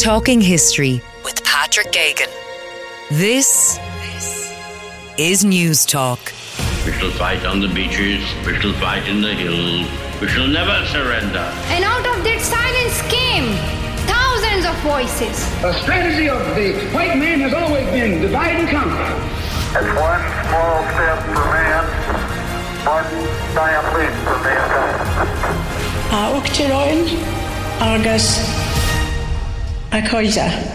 Talking History with Patrick Geoghegan. This is News Talk. We shall fight on the beaches, we shall fight in the hills, we shall never surrender. And out of that silence came thousands of voices. The strategy of the white man has always been divide and conquer. It's one small step for man, one giant leap for mankind. Uachtaráin agus a Coisa.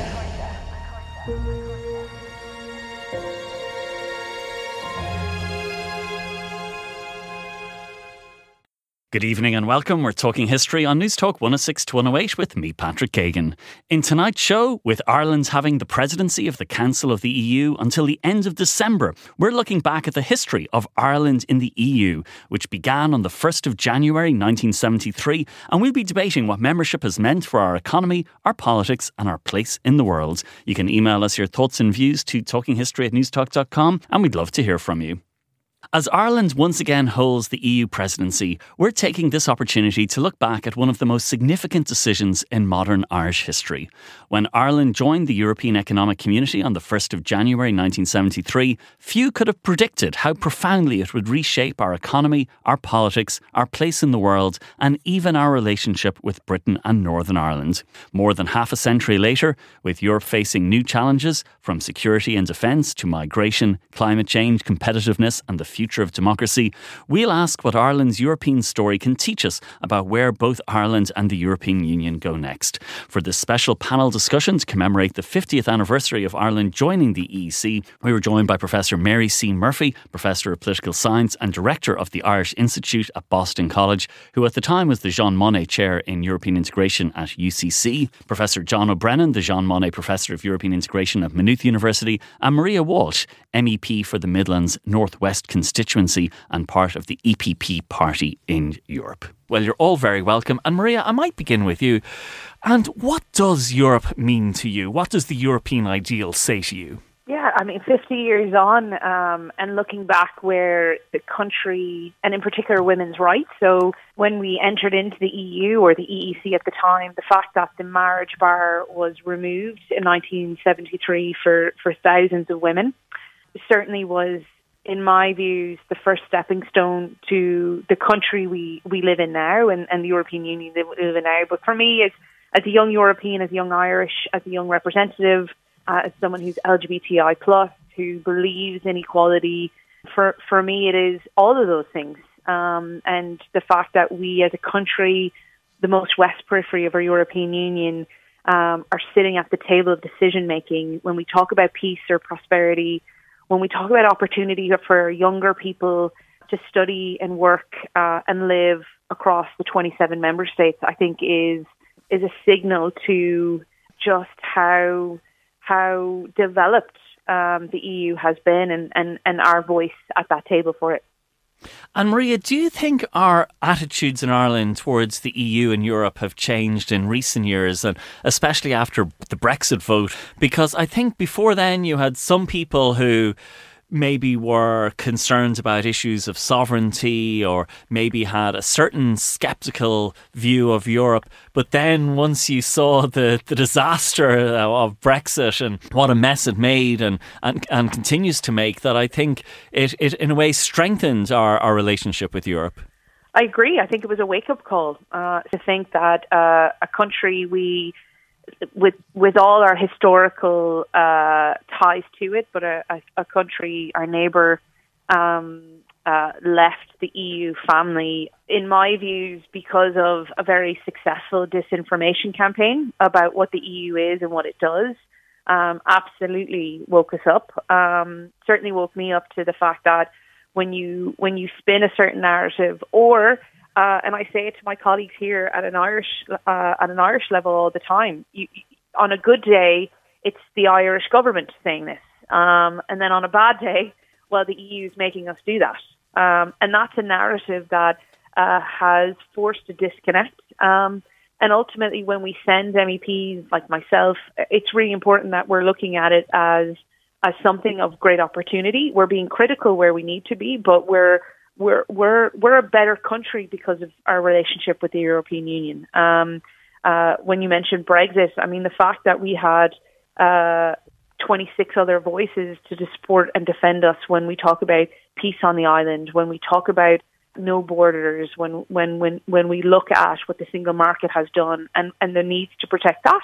Good evening and welcome. We're talking history on News Talk 106 to 108 with me, Patrick Geoghegan. In tonight's show, with Ireland having the presidency of the Council of the EU until the end of December, we're looking back at the history of Ireland in the EU, which began on the 1st of January 1973, and we'll be debating what membership has meant for our economy, our politics and our place in the world. You can email us your thoughts and views to talkinghistory@newstalk.com, and we'd love to hear from you. As Ireland once again holds the EU presidency, we're taking this opportunity to look back at one of the most significant decisions in modern Irish history. When Ireland joined the European Economic Community on the 1st of January 1973, few could have predicted how profoundly it would reshape our economy, our politics, our place in the world, and even our relationship with Britain and Northern Ireland. More than half a century later, with Europe facing new challenges, from security and defence to migration, climate change, competitiveness, and the future of democracy, we'll ask what Ireland's European story can teach us about where both Ireland and the European Union go next. For this special panel discussion to commemorate the 50th anniversary of Ireland joining the EEC, we were joined by Professor Mary C. Murphy, Professor of Political Science and Director of the Irish Institute at Boston College, who at the time was the Jean Monnet Chair in European Integration at UCC, Professor John O'Brennan, the Jean Monnet Professor of European Integration at Maynooth University, and Maria Walsh, MEP for the Midlands North West constituency and part of the EPP party in Europe. Well, you're all very welcome. And Maria, I might begin with you. And what does Europe mean to you? What does the European ideal say to you? Yeah, 50 years on, and looking back where the country, and in particular women's rights, so when we entered into the EU or the EEC at the time, the fact that the marriage bar was removed in 1973 for thousands of women certainly was, in my views, the first stepping stone to the country we live in now and the European Union we live in now. But for me, as a young European, as a young Irish, as a young representative, as someone who's LGBTI+, who believes in equality, for me it is all of those things. And the fact that we as a country, the most west periphery of our European Union, are sitting at the table of decision making when we talk about peace or prosperity, when we talk about opportunity for younger people to study and work and live across the 27 member states, I think is a signal to just how developed the EU has been and our voice at that table for it. And Maria, do you think our attitudes in Ireland towards the EU and Europe have changed in recent years, and especially after the Brexit vote? Because I think before then you had some people who maybe were concerned about issues of sovereignty or maybe had a certain sceptical view of Europe. But then once you saw the disaster of Brexit and what a mess it made and continues to make, that I think it in a way strengthened our relationship with Europe. I agree. I think it was a wake-up call to think that a country with all our historical ties to it, but a country, our neighbour, left the EU family, in my views, because of a very successful disinformation campaign about what the EU is and what it does. Absolutely woke us up. Certainly woke me up to the fact that when you spin a certain narrative, or and I say it to my colleagues here at an Irish level all the time. On a good day, it's the Irish government saying this, and then on a bad day, well, the EU is making us do that, and that's a narrative that has forced a disconnect. And ultimately, when we send MEPs like myself, it's really important that we're looking at it as something of great opportunity. We're being critical where we need to be, but we're a better country because of our relationship with the European Union. when you mentioned Brexit, I mean, the fact that we had 26 other voices to support and defend us when we talk about peace on the island, when we talk about no borders, when we look at what the single market has done and the need to protect that,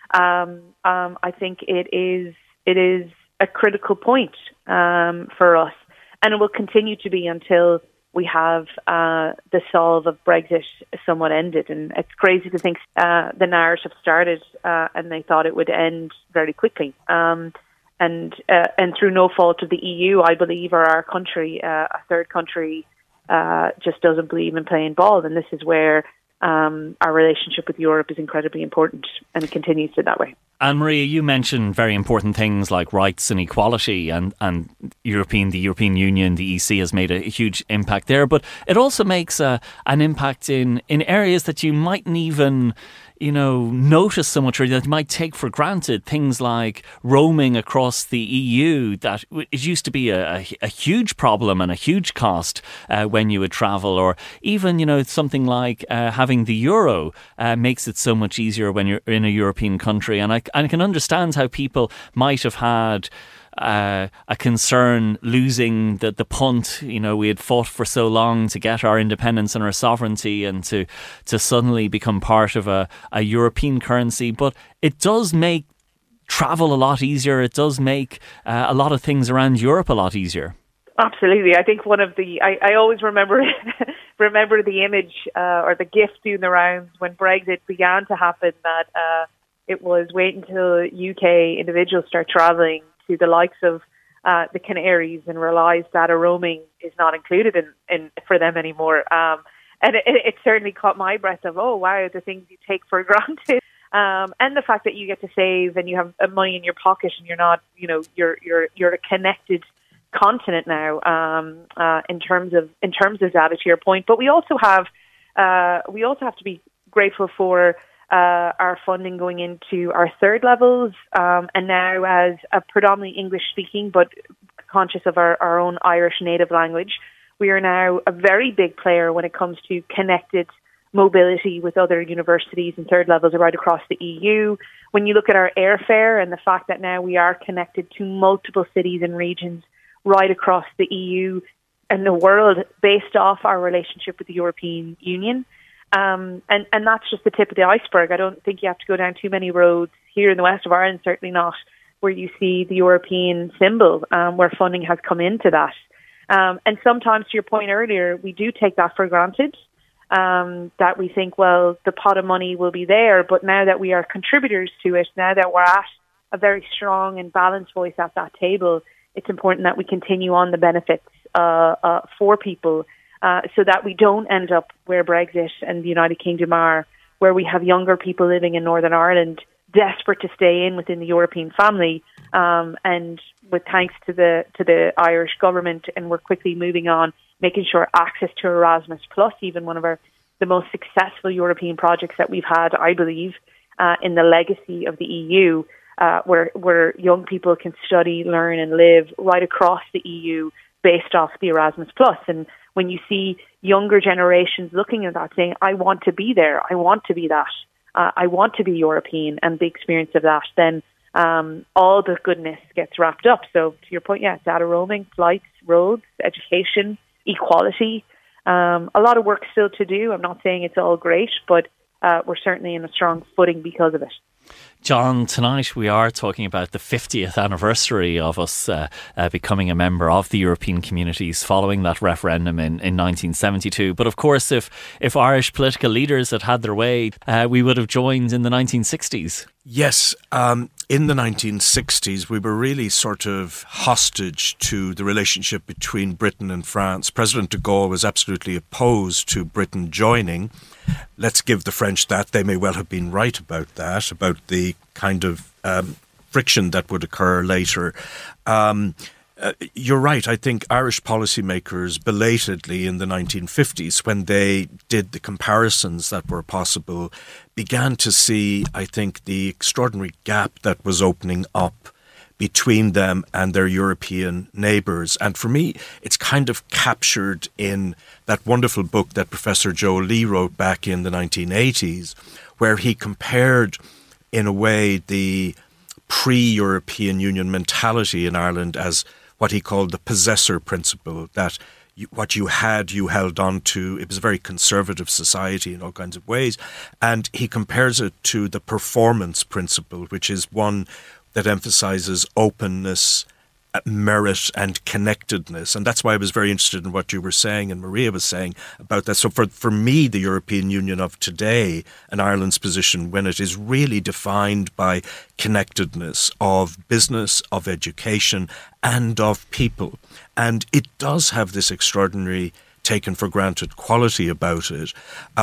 I think it is a critical point for us, and it will continue to be until we have the solve of Brexit somewhat ended. And it's crazy to think the narrative started and they thought it would end very quickly. And through no fault of the EU, I believe, or our country, a third country just doesn't believe in playing ball. And this is where our relationship with Europe is incredibly important, and it continues to that way. And Maria, you mentioned very important things like rights and equality, and the European Union, the EC has made a huge impact there. But it also makes an impact in areas that you mightn't even notice so much, or that you might take for granted. Things like roaming across the EU, that it used to be a huge problem and a huge cost when you would travel, or even something like having the euro makes it so much easier when you're in a European country. And I can understand how people might have had a concern losing the punt. We had fought for so long to get our independence and our sovereignty, and to suddenly become part of a European currency. But it does make travel a lot easier. It does make a lot of things around Europe a lot easier. Absolutely. I think one of the I always remember the image or the gif doing the rounds when Brexit began to happen, that it was wait until UK individuals start travelling to the likes of the Canaries and realise that a roaming is not included in for them anymore. And it certainly caught my breath of, oh wow, the things you take for granted, and the fact that you get to save and you have money in your pocket and you're not, you're a connected continent now in terms of data, to your point. But we also have to be grateful for our funding going into our third levels, and now as a predominantly English speaking but conscious of our own Irish native language, we are now a very big player when it comes to connected mobility with other universities and third levels right across the EU. When you look at our airfare and the fact that now we are connected to multiple cities and regions right across the EU and the world based off our relationship with the European Union. And that's just the tip of the iceberg. I don't think you have to go down too many roads here in the west of Ireland, certainly not where you see the European symbol, where funding has come into that. And sometimes, to your point earlier, we do take that for granted, that we think, well, the pot of money will be there. But now that we are contributors to it, now that we're at a very strong and balanced voice at that table, it's important that we continue on the benefits for people, so that we don't end up where Brexit and the United Kingdom are, where we have younger people living in Northern Ireland desperate to stay in within the European family, and with thanks to the Irish government, and we're quickly moving on, making sure access to Erasmus Plus, even one of the most successful European projects that we've had, I believe, in the legacy of the EU, where young people can study, learn and live right across the EU based off the Erasmus Plus. And when you see younger generations looking at that saying, I want to be there, I want to be that, I want to be European, and the experience of that, then all the goodness gets wrapped up. So to your point, yeah, data roaming, flights, roads, education, equality, a lot of work still to do. I'm not saying it's all great, but we're certainly in a strong footing because of it. John, tonight we are talking about the 50th anniversary of us becoming a member of the European communities following that referendum in 1972. But of course, if Irish political leaders had had their way, we would have joined in the 1960s. Yes, in the 1960s, we were really sort of hostage to the relationship between Britain and France. President de Gaulle was absolutely opposed to Britain joining. Let's give the French that. They may well have been right about that, about the kind of friction that would occur later. You're right. I think Irish policymakers belatedly in the 1950s, when they did the comparisons that were possible, began to see, I think, the extraordinary gap that was opening up between them and their European neighbours. And for me, it's kind of captured in that wonderful book that Professor Joe Lee wrote back in the 1980s, where he compared, in a way, the pre-European Union mentality in Ireland as what he called the possessor principle, that what you had, you held on to. It was a very conservative society in all kinds of ways. And he compares it to the performance principle, which is one that emphasizes openness, merit and connectedness. And that's why I was very interested in what you were saying and Maria was saying about that. So for me, the European Union of today and Ireland's position, when it is really defined by connectedness of business, of education and of people. And it does have this extraordinary taken for granted quality about it.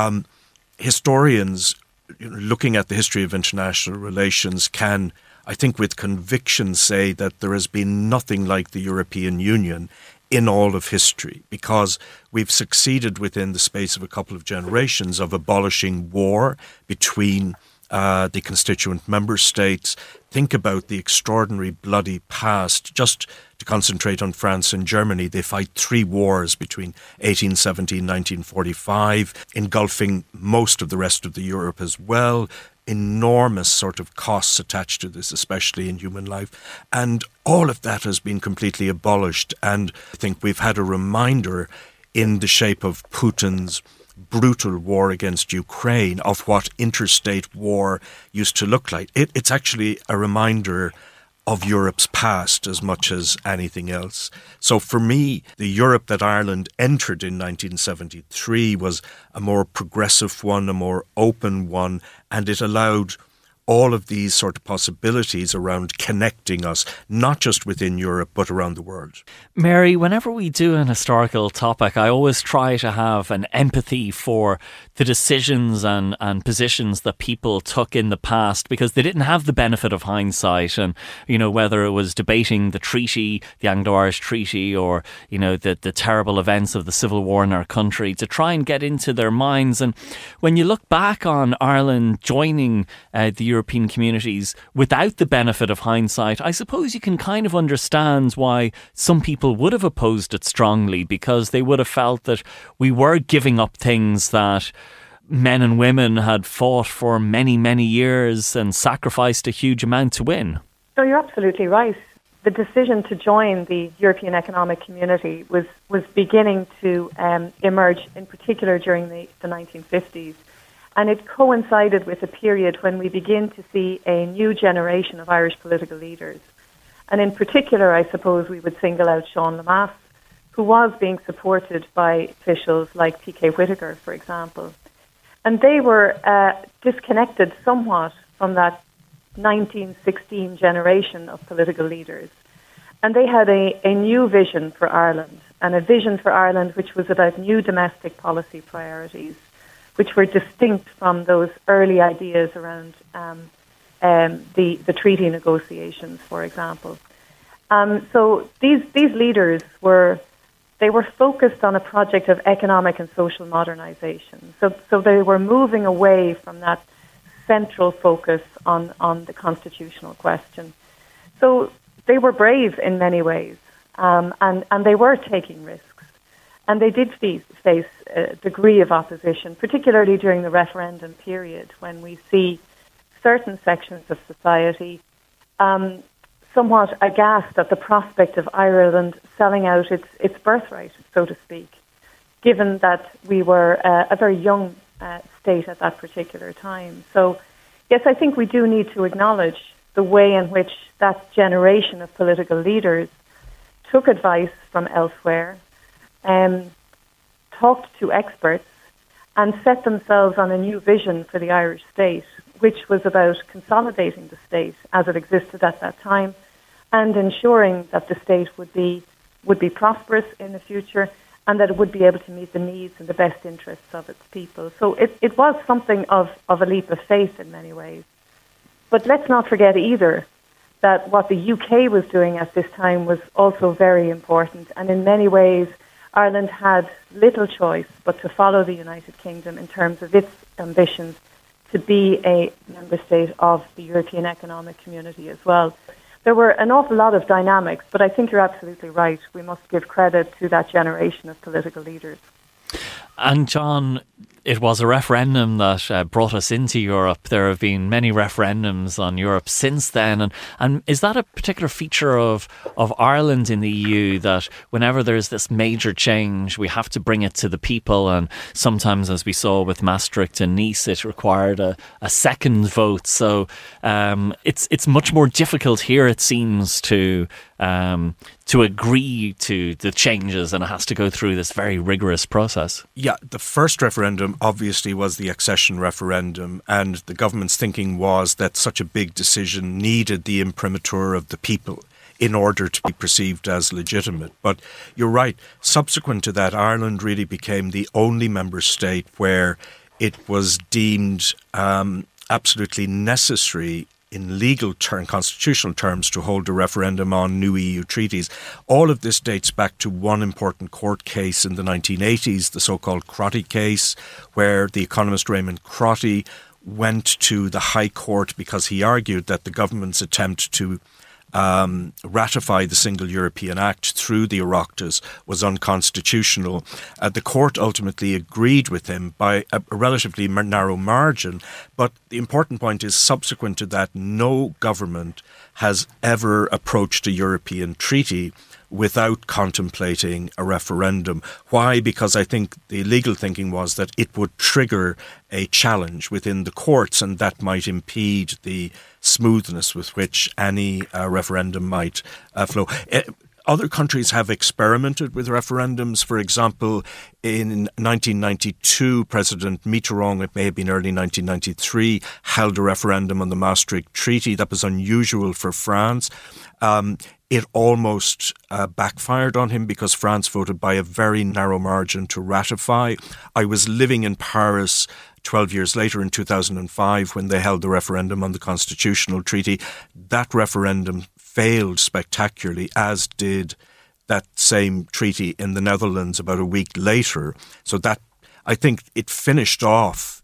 Historians, looking at the history of international relations, can, I think with conviction, say that there has been nothing like the European Union in all of history, because we've succeeded within the space of a couple of generations of abolishing war between the constituent member states. Think about the extraordinary bloody past. Just to concentrate on France and Germany, they fight 3 wars between 1870 and 1945, engulfing most of the rest of the Europe as well. Enormous sort of costs attached to this, especially in human life. And all of that has been completely abolished. And I think we've had a reminder in the shape of Putin's brutal war against Ukraine of what interstate war used to look like. It's actually a reminder of Europe's past as much as anything else. So for me, the Europe that Ireland entered in 1973 was a more progressive one, a more open one, and it allowed all of these sort of possibilities around connecting us, not just within Europe, but around the world. Mary, whenever we do an historical topic, I always try to have an empathy for the decisions and positions that people took in the past, because they didn't have the benefit of hindsight. And, you know, whether it was debating the treaty, the Anglo-Irish Treaty, or, you know, the terrible events of the Civil War in our country, to try and get into their minds. And when you look back on Ireland joining the European communities without the benefit of hindsight, I suppose you can kind of understand why some people would have opposed it strongly, because they would have felt that we were giving up things that men and women had fought for many, many years and sacrificed a huge amount to win. So you're absolutely right. The decision to join the European Economic Community was beginning to emerge, in particular during the 1950s. And it coincided with a period when we begin to see a new generation of Irish political leaders. And in particular, I suppose we would single out Sean Lemass, who was being supported by officials like T.K. Whitaker, for example. And they were disconnected somewhat from that 1916 generation of political leaders. And they had a new vision for Ireland, and a vision for Ireland which was about new domestic policy priorities, which were distinct from those early ideas around the treaty negotiations, for example. So these leaders were focused on a project of economic and social modernization. So they were moving away from that central focus on the constitutional question. So they were brave in many ways, and they were taking risks. And they did face a degree of opposition, particularly during the referendum period, when we see certain sections of society somewhat aghast at the prospect of Ireland selling out its birthright, so to speak, given that we were a very young state at that particular time. So, yes, I think we do need to acknowledge the way in which that generation of political leaders took advice from elsewhere, talked to experts, and set themselves on a new vision for the Irish state, which was about consolidating the state as it existed at that time, and ensuring that the state would be prosperous in the future, and that it would be able to meet the needs and the best interests of its people. So it was something of a leap of faith in many ways. But let's not forget either that what the UK was doing at this time was also very important, and in many ways Ireland had little choice but to follow the United Kingdom in terms of its ambitions to be a member state of the European Economic Community as well. there were an awful lot of dynamics, but I think you're absolutely right. We must give credit to that generation of political leaders. And John, it was a referendum that brought us into Europe. There have been many referendums on Europe since then. And is that a particular feature of Ireland in the EU, that whenever there's this major change, we have to bring it to the people? And sometimes, as we saw with Maastricht and Nice, it required a second vote. So it's much more difficult here, it seems, to agree to the changes, and it has to go through this very rigorous process. Yeah, the first referendum obviously was the accession referendum, and the government's thinking was that such a big decision needed the imprimatur of the people in order to be perceived as legitimate. But you're right, subsequent to that, Ireland really became the only member state where it was deemed absolutely necessary in legal constitutional terms to hold a referendum on new EU treaties. All of this dates back to one important court case in the 1980s, the so-called Crotty case, where the economist Raymond Crotty went to the High Court because he argued that the government's attempt to ratify the Single European Act through the Oireachtas was unconstitutional. The court ultimately agreed with him by a relatively narrow margin, but the important point is, subsequent to that, no government has ever approached a European treaty without contemplating a referendum. Why? Because I think the legal thinking was that it would trigger a challenge within the courts, and that might impede the smoothness with which any referendum might flow. Other countries have experimented with referendums. For example, in 1992, President Mitterrand, it may have been early 1993, held a referendum on the Maastricht Treaty. That was unusual for France. It almost backfired on him because France voted by a very narrow margin to ratify. I was living in Paris 12 years later in 2005 when they held the referendum on the Constitutional Treaty. That referendum failed spectacularly, as did that same treaty in the Netherlands about a week later. So that, I think, it finished off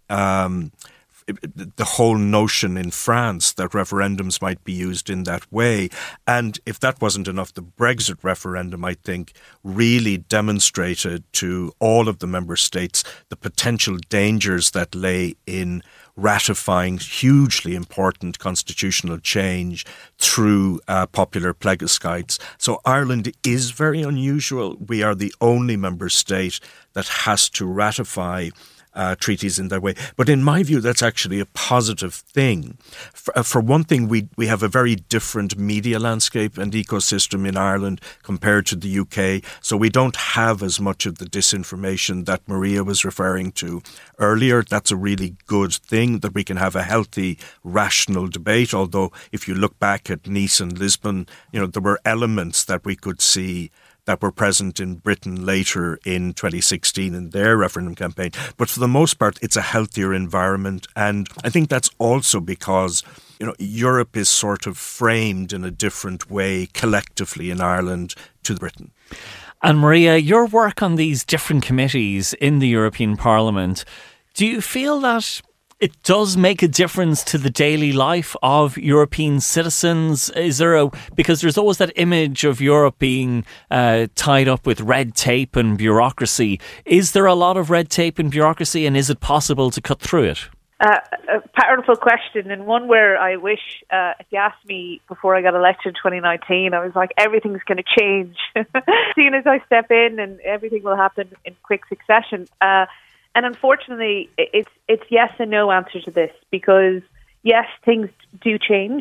the whole notion in France that referendums might be used in that way. And if that wasn't enough, the Brexit referendum, I think, really demonstrated to all of the member states the potential dangers that lay in ratifying hugely important constitutional change through popular plebiscites. So Ireland is very unusual. We are the only member state that has to ratify treaties in that way. But in my view, that's actually a positive thing. For one thing, we have a very different media landscape and ecosystem in Ireland compared to the UK. So we don't have as much of the disinformation that Maria was referring to earlier. That's a really good thing, that we can have a healthy, rational debate. Although if you look back at Nice and Lisbon, there were elements that we could see that were present in Britain later in 2016 in their referendum campaign. But for the most part, it's a healthier environment. And I think that's also because, Europe is sort of framed in a different way collectively in Ireland to Britain. And Maria, your work on these different committees in the European Parliament, do you feel that it does make a difference to the daily life of European citizens? Because there's always that image of Europe being tied up with red tape and bureaucracy. Is there a lot of red tape and bureaucracy, and is it possible to cut through it? A powerful question, and one where I wish, if you asked me before I got elected in 2019, I was like, everything's going to change. As soon as I step in, and everything will happen in quick succession. And unfortunately, it's yes and no answer to this, because yes, things do change,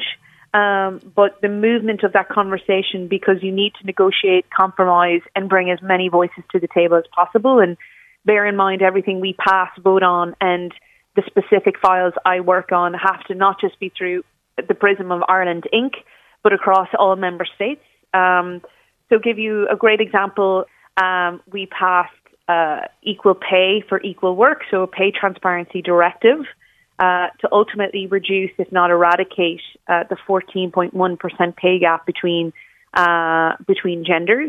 but the movement of that conversation, because you need to negotiate, compromise, and bring as many voices to the table as possible, and bear in mind everything we pass, vote on, and the specific files I work on have to not just be through the prism of Ireland Inc., but across all member states. So give you a great example, we passed equal pay for equal work, so a pay transparency directive to ultimately reduce, if not eradicate, the 14.1% pay gap between genders.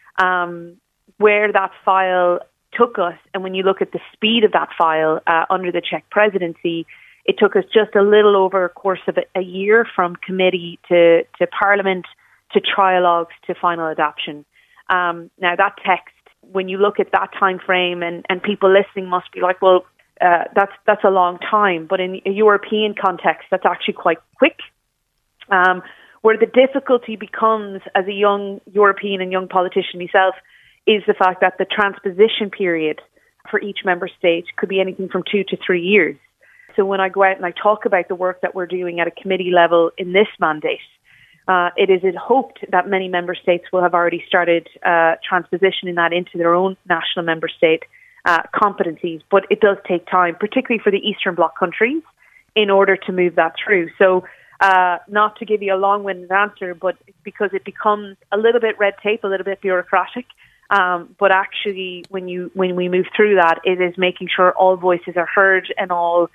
Where that file took us, and when you look at the speed of that file under the Czech presidency, it took us just a little over a course of a year from committee to Parliament to trialogues to final adoption. Now that text, when you look at that time frame, and people listening must be like, well, that's a long time. But in a European context, that's actually quite quick. Where the difficulty becomes as a young European and young politician myself is the fact that the transposition period for each member state could be anything from 2 to 3 years. So when I go out and I talk about the work that we're doing at a committee level in this mandate, it is hoped that many member states will have already started transpositioning that into their own national member state competencies. But it does take time, particularly for the Eastern Bloc countries, in order to move that through. So not to give you a long-winded answer, but because it becomes a little bit red tape, a little bit bureaucratic. But actually, when we move through that, it is making sure all voices are heard and all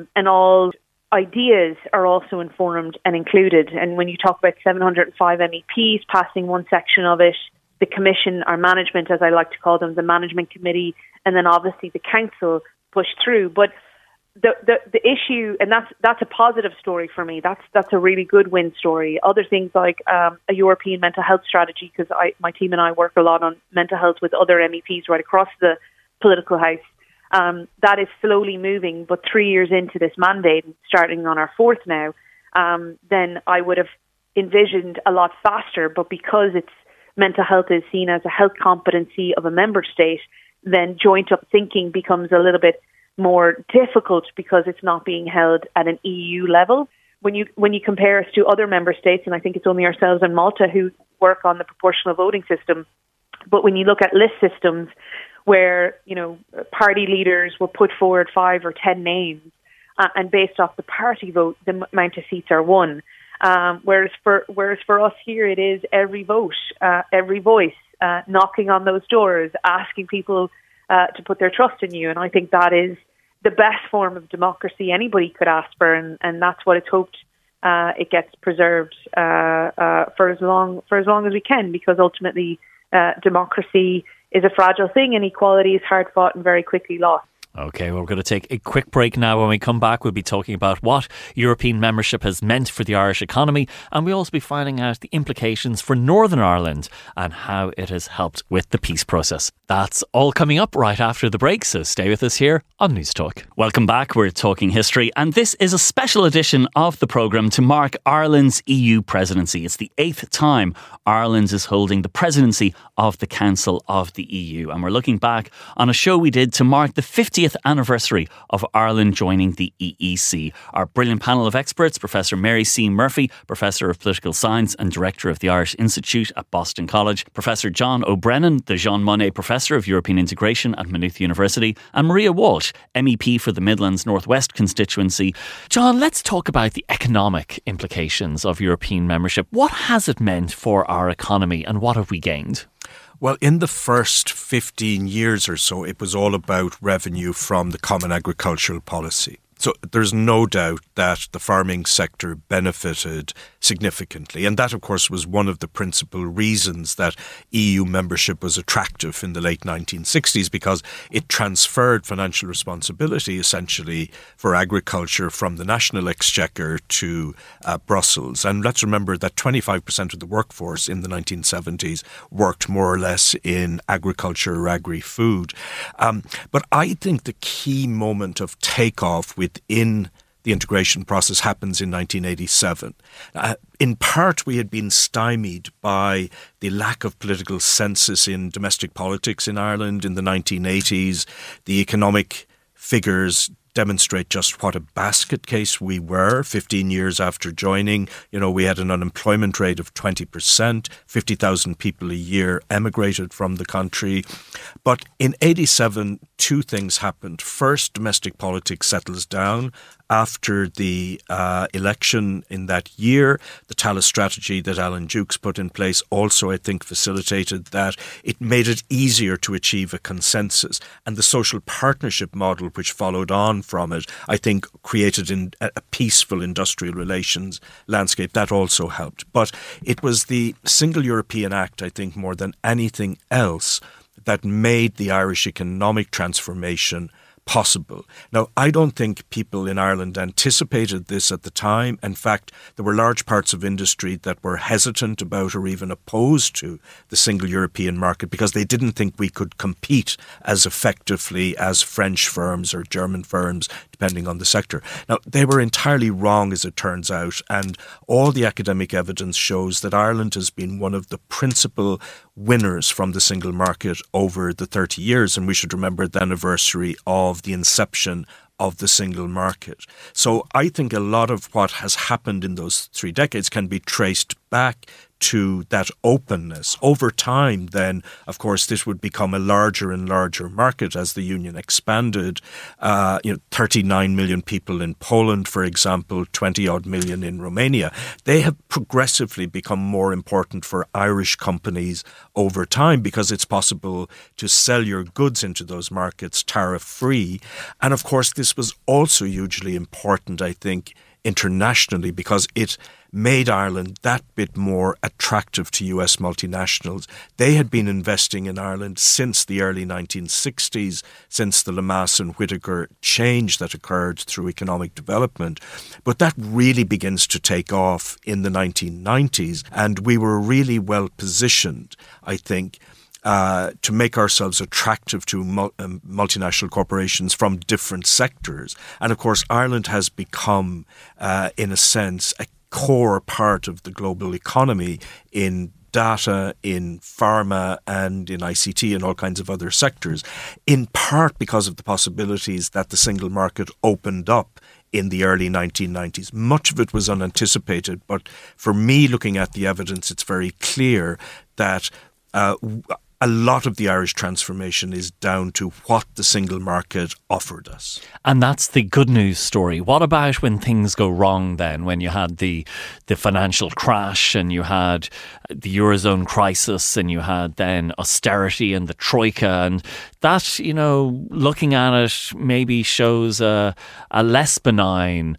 ideas are also informed and included. And when you talk about 705 MEPs passing one section of it, the Commission, our management, as I like to call them, the Management Committee, and then obviously the Council pushed through. But the issue, and that's a positive story for me. That's a really good win story. Other things like a European mental health strategy, because my team and I work a lot on mental health with other MEPs right across the political house. That is slowly moving, but 3 years into this mandate, starting on our fourth now, then I would have envisioned a lot faster. But because mental health is seen as a health competency of a member state, then joint up thinking becomes a little bit more difficult because it's not being held at an EU level. When you compare us to other member states, and I think it's only ourselves and Malta who work on the proportional voting system, but when you look at list systems where, party leaders will put forward 5 or 10 names, and based off the party vote, the amount of seats are won. Whereas for us here, it is every vote, every voice, knocking on those doors, asking people to put their trust in you. And I think that is the best form of democracy anybody could ask for, and that's what it's hoped it gets preserved for as long as we can, because ultimately democracy is a fragile thing, and equality is hard fought and very quickly lost. OK, well, we're going to take a quick break now. When we come back, we'll be talking about what European membership has meant for the Irish economy, and we'll also be finding out the implications for Northern Ireland and how it has helped with the peace process. That's all coming up right after the break, so stay with us here on News Talk. Welcome back. We're talking history, and this is a special edition of the programme to mark Ireland's EU presidency. It's the 8th time Ireland is holding the presidency of the Council of the EU, and we're looking back on a show we did to mark the 50th anniversary of Ireland joining the EEC. Our brilliant panel of experts, Professor Mary C. Murphy, Professor of Political Science and Director of the Irish Institute at Boston College, Professor John O'Brennan, the Jean Monnet Professor of European Integration at Maynooth University, and Maria Walsh, MEP for the Midlands North West constituency. John, let's talk about the economic implications of European membership. What has it meant for our economy, and what have we gained? Well, in the first 15 years or so, it was all about revenue from the Common Agricultural Policy. So there's no doubt that the farming sector benefited significantly. And that, of course, was one of the principal reasons that EU membership was attractive in the late 1960s, because it transferred financial responsibility, essentially, for agriculture from the national exchequer to Brussels. And let's remember that 25% of the workforce in the 1970s worked more or less in agriculture or agri-food. But I think the key moment of takeoff within the integration process happens in 1987. In part, we had been stymied by the lack of political census in domestic politics in Ireland in the 1980s. The economic figures demonstrate just what a basket case we were 15 years after joining. We had an unemployment rate of 20%, 50,000 people a year emigrated from the country. But in 87, two things happened. First, domestic politics settles down. After the election in that year, the Tallaght strategy that Alan Dukes put in place also, I think, facilitated that. It made it easier to achieve a consensus. And the social partnership model, which followed on from it, I think created a peaceful industrial relations landscape. That also helped. But it was the Single European Act, I think, more than anything else, that made the Irish economic transformation possible. Now, I don't think people in Ireland anticipated this at the time. In fact, there were large parts of industry that were hesitant about or even opposed to the single European market because they didn't think we could compete as effectively as French firms or German firms, depending on the sector. Now, they were entirely wrong, as it turns out, and all the academic evidence shows that Ireland has been one of the principal winners from the single market over the 30 years, and we should remember the anniversary of the inception of the single market. So I think a lot of what has happened in those 3 decades can be traced back to that openness. Over time, then, of course, this would become a larger and larger market as the union expanded. 39 million people in Poland, for example, 20-odd million in Romania. They have progressively become more important for Irish companies over time because it's possible to sell your goods into those markets tariff-free. And, of course, this was also hugely important, I think, internationally because it made Ireland that bit more attractive to US multinationals. They had been investing in Ireland since the early 1960s, since the Lemass and Whittaker change that occurred through economic development. But that really begins to take off in the 1990s, and we were really well positioned, I think, to make ourselves attractive to multinational corporations from different sectors. And of course, Ireland has become, in a sense, a core part of the global economy in data, in pharma and in ICT and all kinds of other sectors, in part because of the possibilities that the single market opened up in the early 1990s. Much of it was unanticipated, but for me, looking at the evidence, it's very clear that a lot of the Irish transformation is down to what the single market offered us. And that's the good news story. What about when things go wrong then, when you had the financial crash and you had the Eurozone crisis and you had then austerity and the Troika, and that, looking at it maybe shows a less benign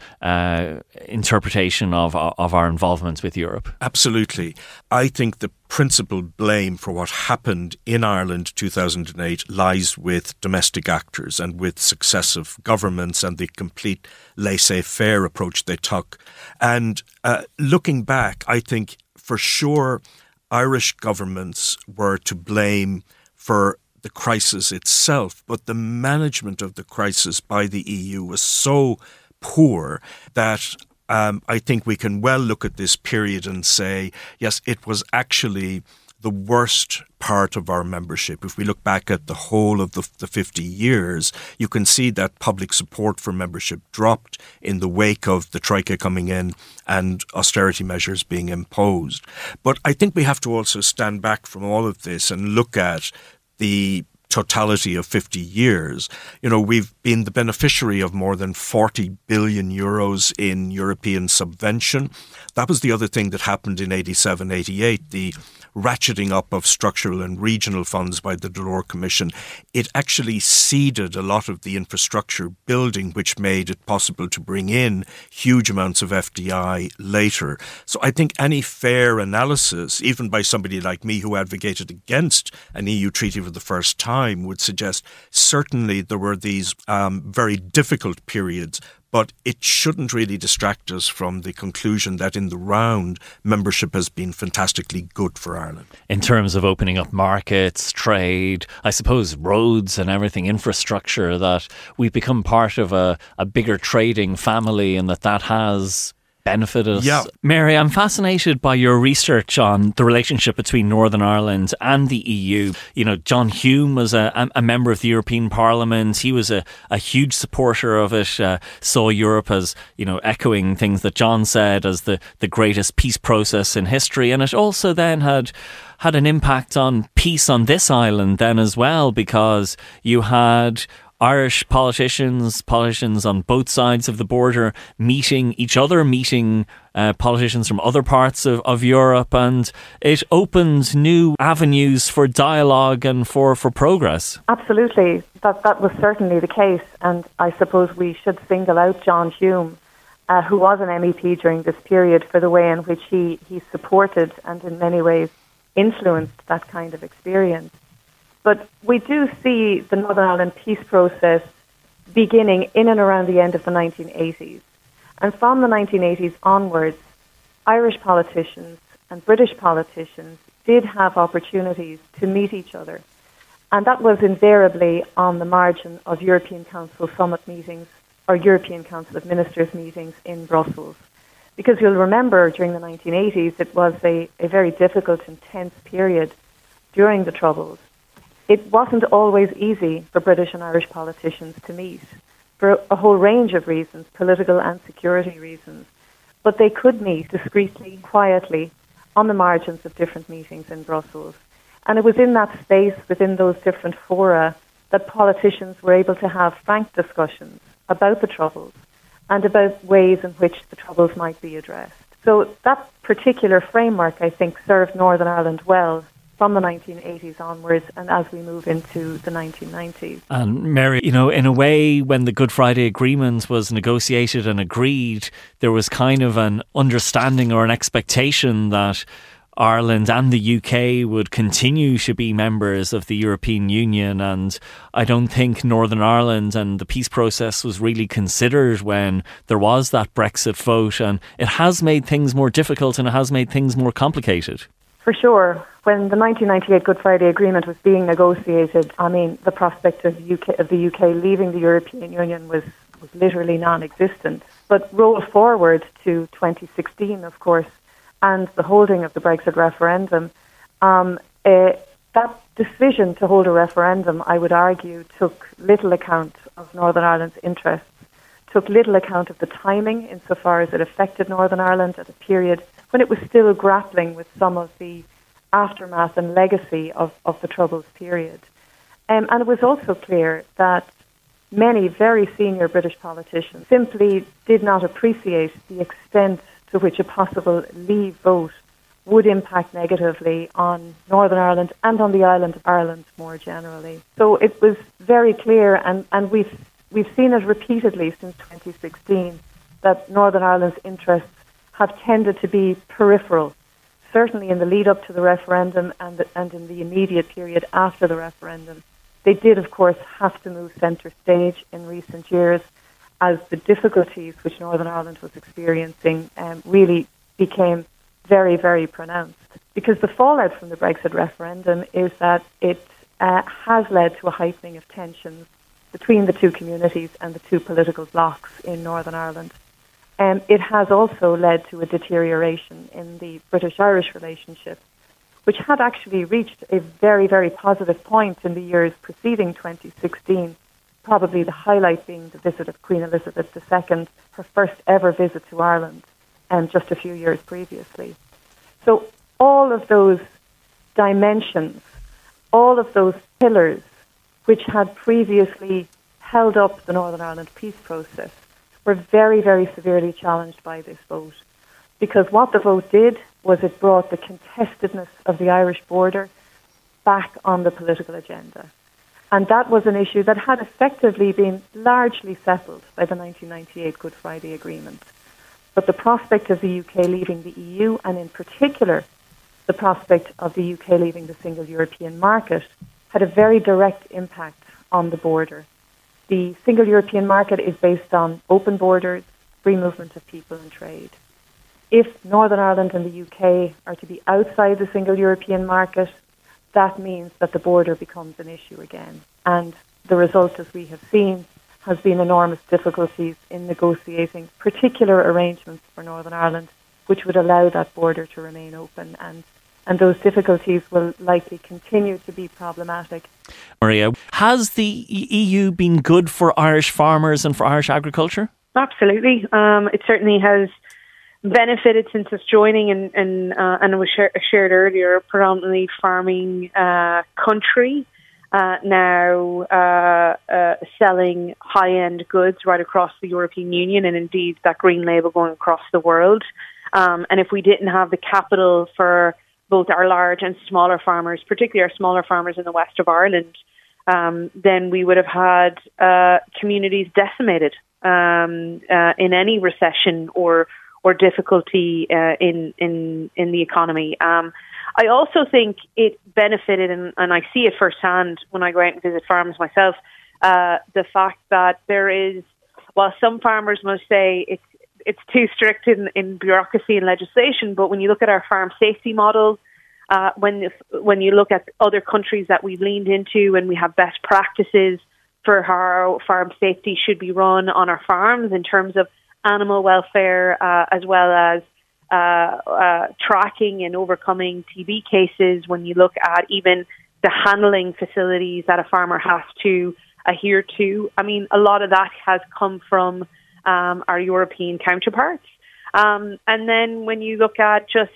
interpretation of our involvement with Europe? Absolutely. I think the principal blame for what happened in Ireland 2008 lies with domestic actors and with successive governments and the complete laissez-faire approach they took. And looking back, I think for sure Irish governments were to blame for the crisis itself, but the management of the crisis by the EU was so poor that I think we can well look at this period and say, yes, it was actually the worst part of our membership. If we look back at the whole of the 50 years, you can see that public support for membership dropped in the wake of the Troika coming in and austerity measures being imposed. But I think we have to also stand back from all of this and look at the totality of 50 years. We've been the beneficiary of more than 40 billion euros in European subvention. That was the other thing that happened in 87, 88, the ratcheting up of structural and regional funds by the Delors Commission. It actually seeded a lot of the infrastructure building, which made it possible to bring in huge amounts of FDI later. So I think any fair analysis, even by somebody like me who advocated against an EU treaty for the first time, would suggest certainly there were these very difficult periods, but it shouldn't really distract us from the conclusion that in the round, membership has been fantastically good for Ireland. In terms of opening up markets, trade, I suppose roads and everything, infrastructure, that we've become part of a bigger trading family and that has benefit us. Yeah. Mary, I'm fascinated by your research on the relationship between Northern Ireland and the EU. John Hume was a member of the European Parliament. He was a huge supporter of it, saw Europe as, echoing things that John said as the greatest peace process in history. And it also then had an impact on peace on this island then as well, because you had Irish politicians on both sides of the border meeting each other, meeting politicians from other parts of Europe, and it opened new avenues for dialogue and for progress. Absolutely. That was certainly the case, and I suppose we should single out John Hume, who was an MEP during this period, for the way in which he supported and in many ways influenced that kind of experience. But we do see the Northern Ireland peace process beginning in and around the end of the 1980s. And from the 1980s onwards, Irish politicians and British politicians did have opportunities to meet each other. And that was invariably on the margin of European Council summit meetings or European Council of Ministers meetings in Brussels. Because you'll remember during the 1980s, it was a very difficult and tense period during the Troubles. It wasn't always easy for British and Irish politicians to meet for a whole range of reasons, political and security reasons. But they could meet discreetly, quietly, on the margins of different meetings in Brussels. And it was in that space, within those different fora, that politicians were able to have frank discussions about the Troubles and about ways in which the Troubles might be addressed. So that particular framework, I think, served Northern Ireland well from the 1980s onwards and as we move into the 1990s. And Mary, in a way, when the Good Friday Agreement was negotiated and agreed, there was kind of an understanding or an expectation that Ireland and the UK would continue to be members of the European Union, and I don't think Northern Ireland and the peace process was really considered when there was that Brexit vote, and it has made things more difficult and it has made things more complicated. For sure. When the 1998 Good Friday Agreement was being negotiated, the prospect of the UK leaving the European Union was literally non-existent. But roll forward to 2016, of course, and the holding of the Brexit referendum, that decision to hold a referendum, I would argue, took little account of Northern Ireland's interests, took little account of the timing insofar as it affected Northern Ireland at a period when it was still grappling with some of the aftermath and legacy of the Troubles period. And it was also clear that many very senior British politicians simply did not appreciate the extent to which a possible leave vote would impact negatively on Northern Ireland and on the island of Ireland more generally. So it was very clear, and we've seen it repeatedly since 2016, that Northern Ireland's interests have tended to be peripheral, certainly in the lead up to the referendum and in the immediate period after the referendum. They did, of course, have to move centre stage in recent years as the difficulties which Northern Ireland was experiencing really became very, very pronounced. Because the fallout from the Brexit referendum is that it has led to a heightening of tensions between the two communities and the two political blocs in Northern Ireland. It has also led to a deterioration in the British-Irish relationship, which had actually reached a very, very positive point in the years preceding 2016, probably the highlight being the visit of Queen Elizabeth II, her first ever visit to Ireland, just a few years previously. So all of those dimensions, all of those pillars which had previously held up the Northern Ireland peace process were very, very severely challenged by this vote. Because what the vote did was it brought the contestedness of the Irish border back on the political agenda. And that was an issue that had effectively been largely settled by the 1998 Good Friday Agreement. But the prospect of the UK leaving the EU, and in particular the prospect of the UK leaving the single European market, had a very direct impact on the border. The single European market is based on open borders, free movement of people and trade. If Northern Ireland and the UK are to be outside the single European market, that means that the border becomes an issue again. And the result, as we have seen, has been enormous difficulties in negotiating particular arrangements for Northern Ireland, which would allow that border to remain open. And those difficulties will likely continue to be problematic. Maria, has the EU been good for Irish farmers and for Irish agriculture? Absolutely. It certainly has benefited since its joining, and it was shared earlier, predominantly farming country, now selling high-end goods right across the European Union, and indeed that green label going across the world. And if we didn't have the capital for both our large and smaller farmers, particularly our smaller farmers in the west of Ireland, then we would have had communities decimated in any recession or difficulty in the economy. I also think it benefited, and I see it firsthand when I go out and visit farms myself, the fact that there is, while some farmers must say it's too strict in bureaucracy and legislation, but when you look at our farm safety models, when you look at other countries that we've leaned into and we have best practices for how farm safety should be run on our farms in terms of animal welfare, as well as tracking and overcoming TB cases, when you look at even the handling facilities that a farmer has to adhere to. I mean, a lot of that has come from our European counterparts. And then when you look at just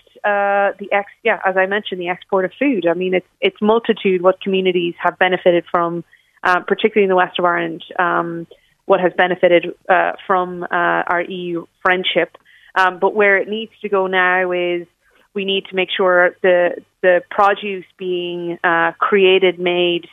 as I mentioned, the export of food. I mean, it's multitude what communities have benefited from, particularly in the west of Ireland, what has benefited from our EU friendship. But where it needs to go now is we need to make sure the produce being created, made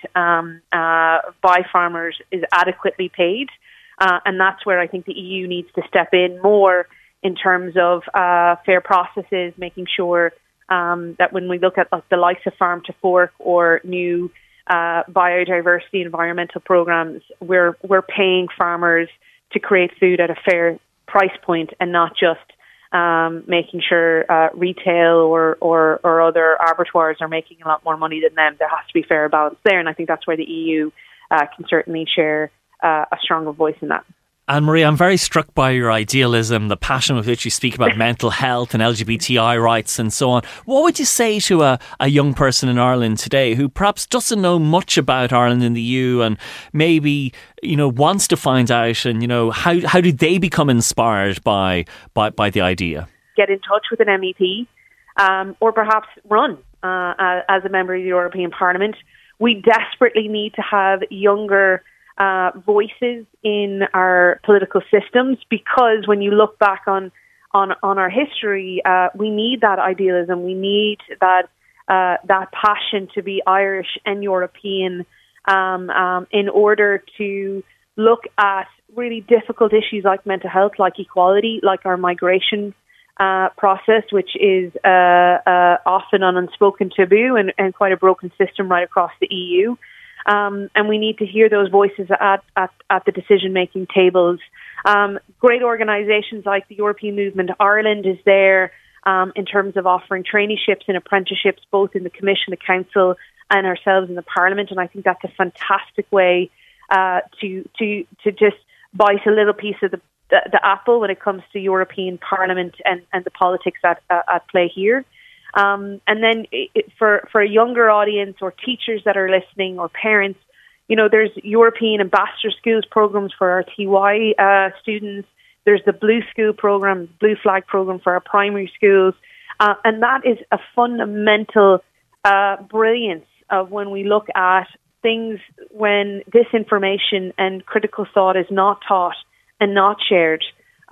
by farmers is adequately paid. And that's where I think the EU needs to step in more in terms of fair processes, making sure that when we look at the likes of Farm to Fork or new biodiversity environmental programs, we're paying farmers to create food at a fair price point and not just making sure retail or other abattoirs are making a lot more money than them. There has to be fair balance there, and I think that's where the EU can certainly share a stronger voice in that. Anne-Marie, I'm very struck by your idealism, the passion with which you speak about mental health and LGBTI rights and so on. What would you say to a young person in Ireland today who perhaps doesn't know much about Ireland and the EU and maybe, wants to find out and, how do they become inspired by the idea? Get in touch with an MEP or perhaps run as a member of the European Parliament. We desperately need to have younger voices in our political systems, because when you look back on our history, we need that idealism. We need that passion to be Irish and European in order to look at really difficult issues like mental health, like equality, like our migration process, which is often an unspoken taboo and quite a broken system right across the EU. And we need to hear those voices at the decision-making tables. Great organisations like the European Movement Ireland is there in terms of offering traineeships and apprenticeships, both in the Commission, the Council, and ourselves in the Parliament. And I think that's a fantastic way to just bite a little piece of the apple when it comes to European Parliament and the politics at play here. And then for a younger audience or teachers that are listening or parents, there's European Ambassador Schools programs for our TY students. There's the Blue School program, Blue Flag program for our primary schools. And that is a fundamental brilliance of when we look at things when disinformation and critical thought is not taught and not shared.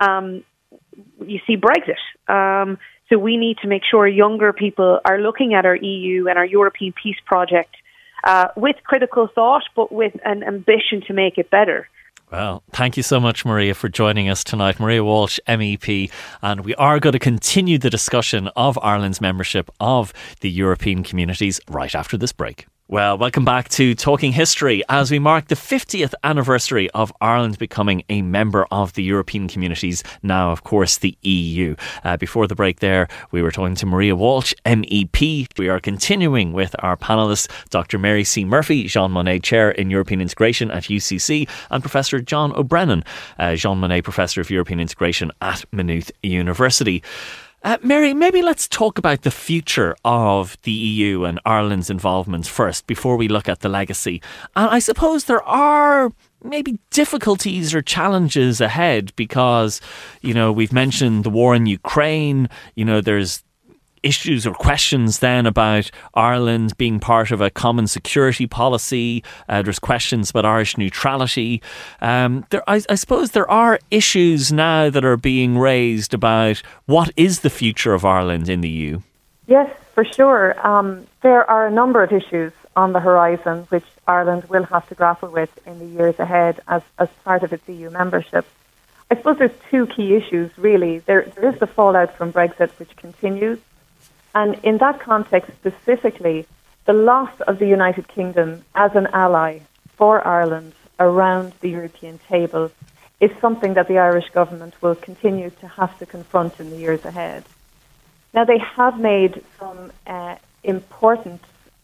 You see Brexit. So we need to make sure younger people are looking at our EU and our European peace project with critical thought, but with an ambition to make it better. Well, thank you so much, Maria, for joining us tonight. Maria Walsh, MEP, and we are going to continue the discussion of Ireland's membership of the European communities right after this break. Well, welcome back to Talking History as we mark the 50th anniversary of Ireland becoming a member of the European communities, now, of course, the EU. Before the break there, we were talking to Maria Walsh, MEP. We are continuing with our panellists, Dr. Mary C. Murphy, Jean Monnet Chair in European Integration at UCC, and Professor John O'Brennan, Jean Monnet Professor of European Integration at Maynooth University. Mary, maybe let's talk about the future of the EU and Ireland's involvement first before we look at the legacy. And I suppose there are maybe difficulties or challenges ahead because, we've mentioned the war in Ukraine, there's issues or questions then about Ireland being part of a common security policy. There's questions about Irish neutrality. I suppose there are issues now that are being raised about what is the future of Ireland in the EU. Yes, for sure. There are a number of issues on the horizon which Ireland will have to grapple with in the years ahead as part of its EU membership. I suppose there's two key issues, really. There is the fallout from Brexit, which continues. And in that context, specifically, the loss of the United Kingdom as an ally for Ireland around the European table is something that the Irish government will continue to have to confront in the years ahead. Now, they have made some important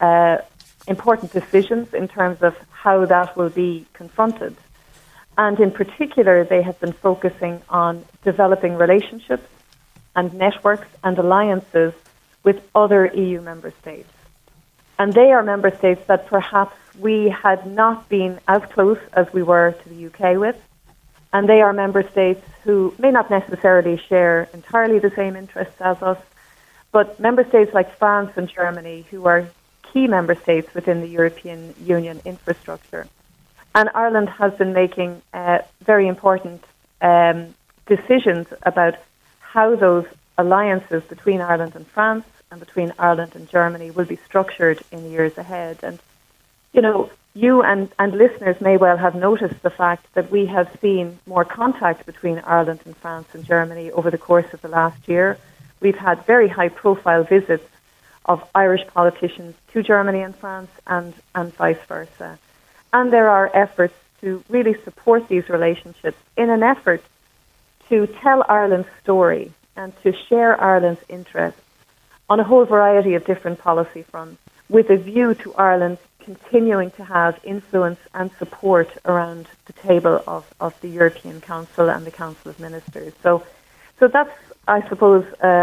decisions in terms of how that will be confronted. And in particular, they have been focusing on developing relationships and networks and alliances with other EU member states. And they are member states that perhaps we had not been as close as we were to the UK with. And they are member states who may not necessarily share entirely the same interests as us, but member states like France and Germany, who are key member states within the European Union infrastructure. And Ireland has been making very important decisions about how those alliances between Ireland and France and between Ireland and Germany will be structured in the years ahead. And, you know, you and listeners may well have noticed the fact that we have seen more contact between Ireland and France and Germany over the course of the last year. We've had very high-profile visits of Irish politicians to Germany and France and vice versa. And there are efforts to really support these relationships in an effort to tell Ireland's story and to share Ireland's interests on a whole variety of different policy fronts, with a view to Ireland continuing to have influence and support around the table of the European Council and the Council of Ministers. So that's, I suppose,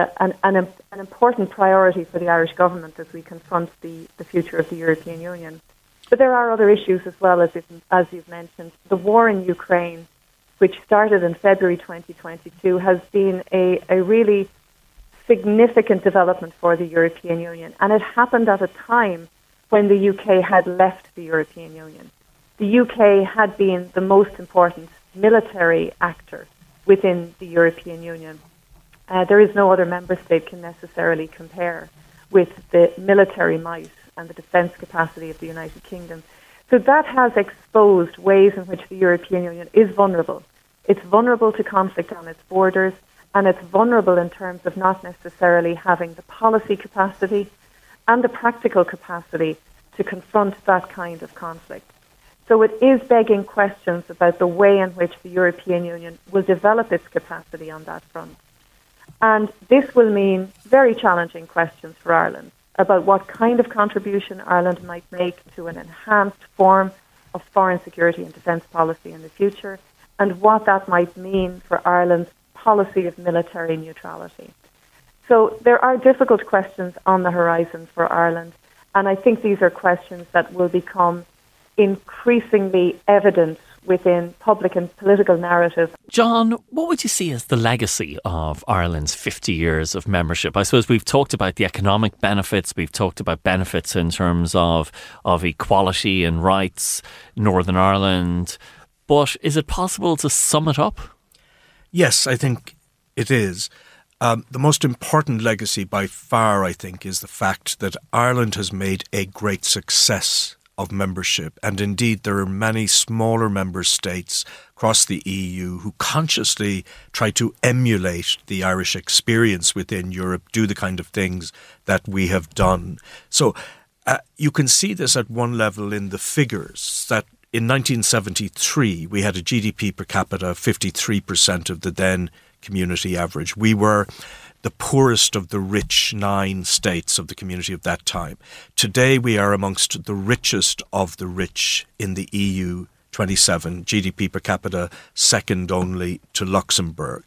an important priority for the Irish government as we confront the future of the European Union. But there are other issues as well, as you've mentioned. The war in Ukraine, which started in February 2022, has been a really significant development for the European Union. And it happened at a time when the UK had left the European Union. The UK had been the most important military actor within the European Union. There is no other member state can necessarily compare with the military might and the defence capacity of the United Kingdom. So that has exposed ways in which the European Union is vulnerable. It's vulnerable to conflict on its borders, and it's vulnerable in terms of not necessarily having the policy capacity and the practical capacity to confront that kind of conflict. So it is begging questions about the way in which the European Union will develop its capacity on that front. And this will mean very challenging questions for Ireland about what kind of contribution Ireland might make to an enhanced form of foreign security and defence policy in the future, and what that might mean for Ireland's policy of military neutrality. So there are difficult questions on the horizon for Ireland, and I think these are questions that will become increasingly evident within public and political narrative. John, what would you see as the legacy of Ireland's 50 years of membership? I suppose we've talked about the economic benefits, we've talked about benefits in terms of equality and rights, Northern Ireland, but is it possible to sum it up? Yes, I think it is. The most important legacy by far, I think, is the fact that Ireland has made a great success of membership. And indeed, there are many smaller member states across the EU who consciously try to emulate the Irish experience within Europe, do the kind of things that we have done. So you can see this at one level in the figures that in 1973, we had a GDP per capita of 53% of the then community average. We were the poorest of the rich 9 states of the community of that time. Today, we are amongst the richest of the rich in the EU 27, GDP per capita second only to Luxembourg.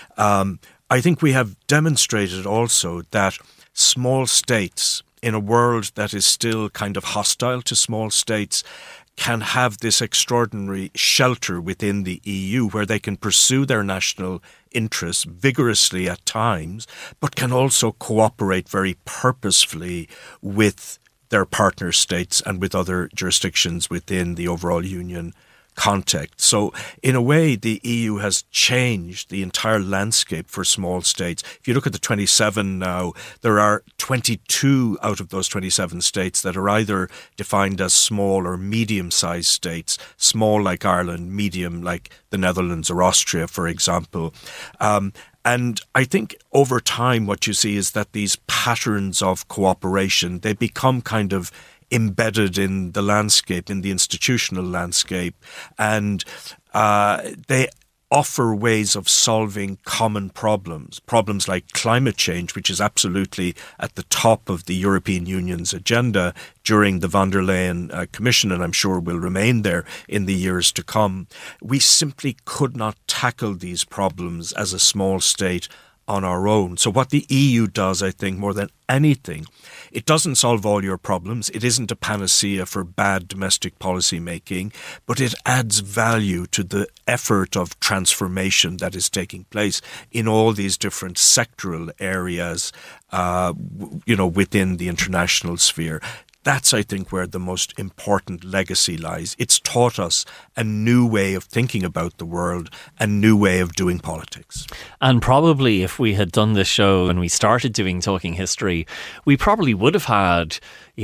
I think we have demonstrated also that small states, in a world that is still kind of hostile to small states, can have this extraordinary shelter within the EU where they can pursue their national interests vigorously at times, but can also cooperate very purposefully with their partner states and with other jurisdictions within the overall union context. So in a way, the EU has changed the entire landscape for small states. If you look at the 27 now, there are 22 out of those 27 states that are either defined as small or medium-sized states, small like Ireland, medium like the Netherlands or Austria, for example. And I think over time what you see is that these patterns of cooperation, they become kind of embedded in the landscape, in the institutional landscape, and they offer ways of solving common problems like climate change, which is absolutely at the top of the European Union's agenda during the von der Leyen Commission, and I'm sure will remain there in the years to come. We simply could not tackle these problems as a small state on our own. So what the EU does, I think, more than anything, it doesn't solve all your problems. It isn't a panacea for bad domestic policy making, but it adds value to the effort of transformation that is taking place in all these different sectoral areas, within the international sphere. That's, I think, where the most important legacy lies. It's taught us a new way of thinking about the world, a new way of doing politics. And probably if we had done this show and we started doing Talking History, we probably would have had,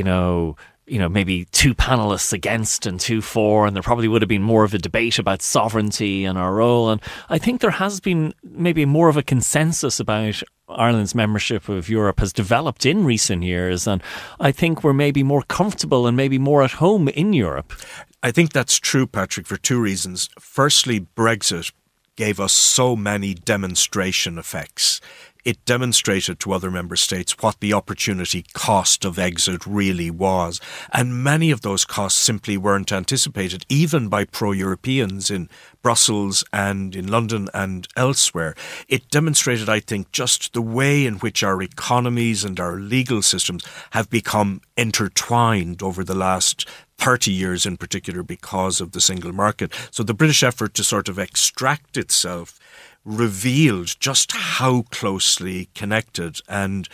maybe two panellists against and two for, and there probably would have been more of a debate about sovereignty and our role. And I think there has been maybe more of a consensus about Ireland's membership of Europe has developed in recent years, and I think we're maybe more comfortable and maybe more at home in Europe. I think that's true, Patrick, for two reasons. Firstly, Brexit gave us so many demonstration effects. It demonstrated to other member states what the opportunity cost of exit really was. And many of those costs simply weren't anticipated, even by pro-Europeans in Brussels and in London and elsewhere. It demonstrated, I think, just the way in which our economies and our legal systems have become intertwined over the last 30 years in particular because of the single market. So the British effort to sort of extract itself revealed just how closely connected, and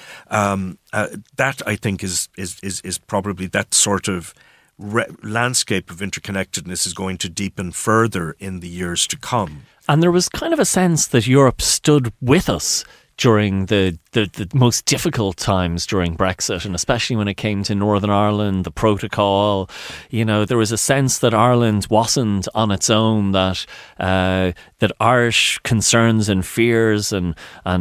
that I think is probably that sort of landscape of interconnectedness is going to deepen further in the years to come. And there was kind of a sense that Europe stood with us during the most difficult times during Brexit, and especially when it came to Northern Ireland, the protocol. There was a sense that Ireland wasn't on its own, that Irish concerns and fears and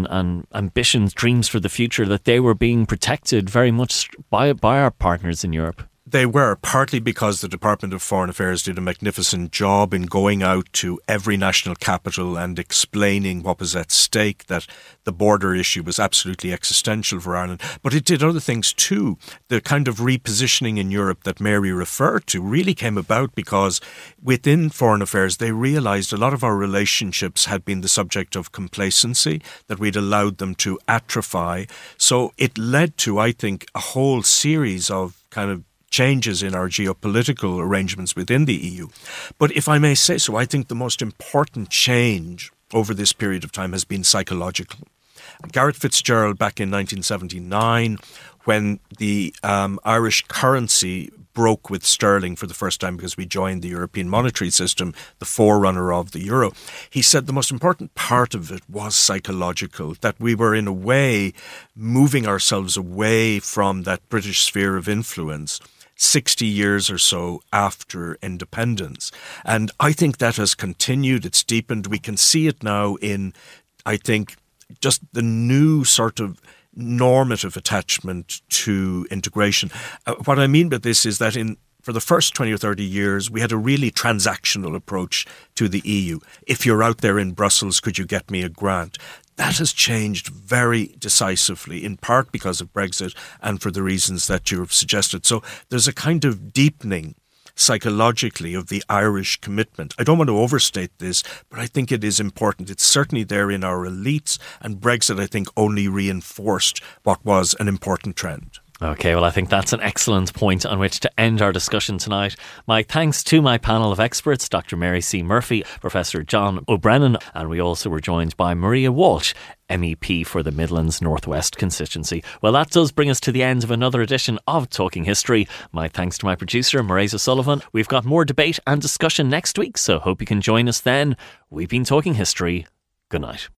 ambitions, dreams for the future, that they were being protected very much by our partners in Europe. They were, partly because the Department of Foreign Affairs did a magnificent job in going out to every national capital and explaining what was at stake, that the border issue was absolutely existential for Ireland. But it did other things too. The kind of repositioning in Europe that Mary referred to really came about because within Foreign Affairs they realised a lot of our relationships had been the subject of complacency, that we'd allowed them to atrophy. So it led to, I think, a whole series of kind of changes in our geopolitical arrangements within the EU. But if I may say so, I think the most important change over this period of time has been psychological. Garret FitzGerald, back in 1979, when the Irish currency broke with sterling for the first time because we joined the European monetary system, the forerunner of the euro, he said the most important part of it was psychological, that we were in a way moving ourselves away from that British sphere of influence 60 years or so after independence. And I think that has continued, it's deepened. We can see it now in, I think, just the new sort of normative attachment to integration. What I mean by this is that for the first 20 or 30 years, we had a really transactional approach to the EU. If you're out there in Brussels, could you get me a grant? That has changed very decisively, in part because of Brexit and for the reasons that you've suggested. So there's a kind of deepening psychologically of the Irish commitment. I don't want to overstate this, but I think it is important. It's certainly there in our elites, and Brexit, I think, only reinforced what was an important trend. Okay, well, I think that's an excellent point on which to end our discussion tonight. My thanks to my panel of experts, Dr. Mary C. Murphy, Professor John O'Brennan, and we also were joined by Maria Walsh, MEP for the Midlands Northwest constituency. Well, that does bring us to the end of another edition of Talking History. My thanks to my producer, Mairead O'Sullivan. We've got more debate and discussion next week, so hope you can join us then. We've been Talking History. Good night.